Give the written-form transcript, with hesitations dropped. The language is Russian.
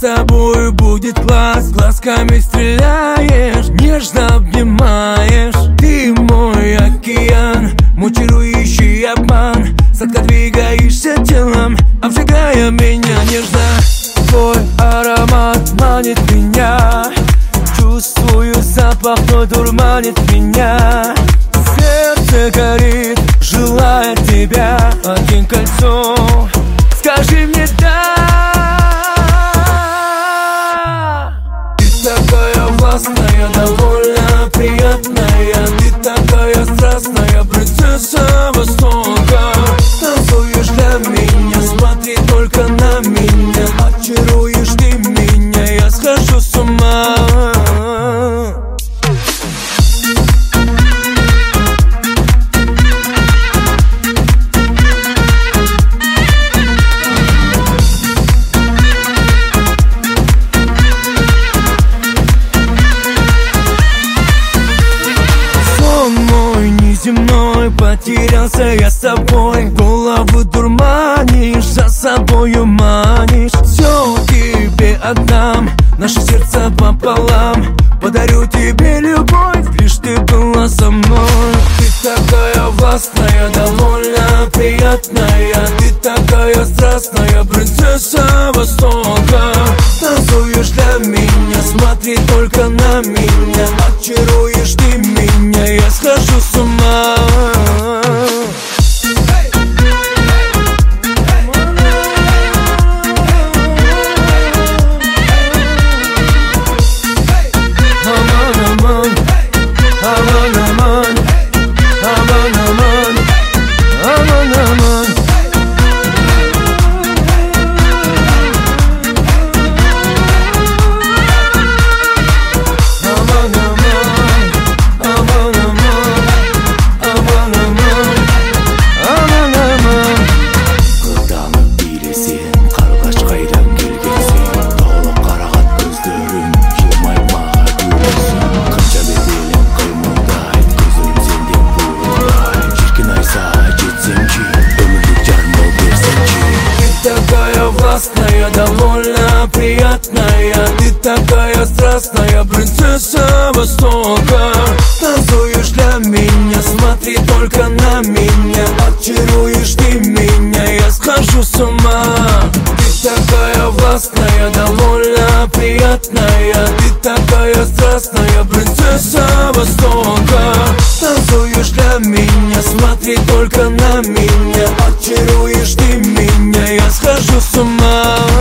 тобой будет класс. Глазками стреляешь, нежно обнимаешь. Ты мой океан, мой чарующий обман. Сладко двигаешься телом, обжигая меня нежно. Твой аромат манит меня, чувствую запах, твой дурманит меня. Сердце горит, желает тебя. Одень кольцо, скажи мне да. Ты такая властная, довольно приятная. Ты такая страстная, принцесса Востока. Танцуешь для меня, смотри только на меня. Очаруешь ты меня, я схожу с ума. Земной, потерялся я с тобой. Голову дурманишь, за собою манишь. Все тебе отдам, наши сердца пополам. Подарю тебе любовь, лишь ты была со мной. Ты такая властная, довольно приятная. Ты такая страстная, принцесса Востока. Танцуешь для меня, смотри только на меня. Очаруешь ты меня, я схожу с ума. Властная, довольно приятная. Ты такая страстная, принцесса Востока. Танцуешь для меня, смотри только на меня. Очаруешь ты меня, я схожу с ума. Ты такая властная, довольно приятная. Ты такая страстная, принцесса Востока. Танцуешь для меня, смотри только на меня. Очаруешь ты меня, я схожу с ума.